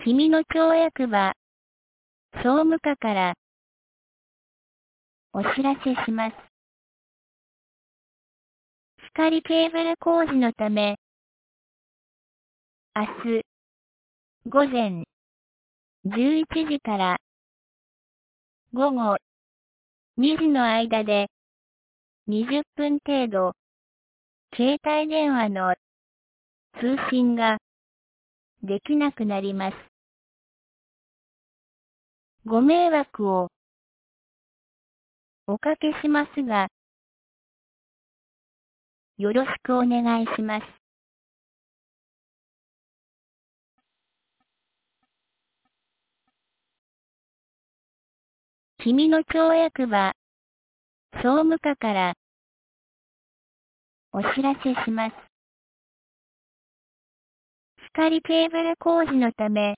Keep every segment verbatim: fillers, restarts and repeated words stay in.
君の町役場、総務課からお知らせします。光ケーブル工事のため、明日、午前じゅういちじから午後にじの間でにじゅっぷん程度、携帯電話の通信ができなくなります。ご迷惑をおかけしますが、よろしくお願いします。君の町役場、総務課からお知らせします。光ケーブル工事のため、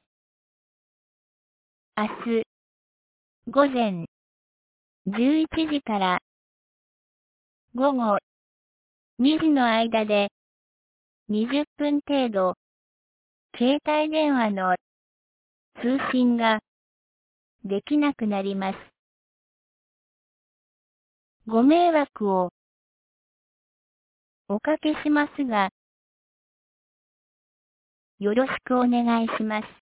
明日、午前じゅういちじから午後にじの間でにじゅっぷん程度、携帯電話の通信ができなくなります。ご迷惑をおかけしますが、よろしくお願いします。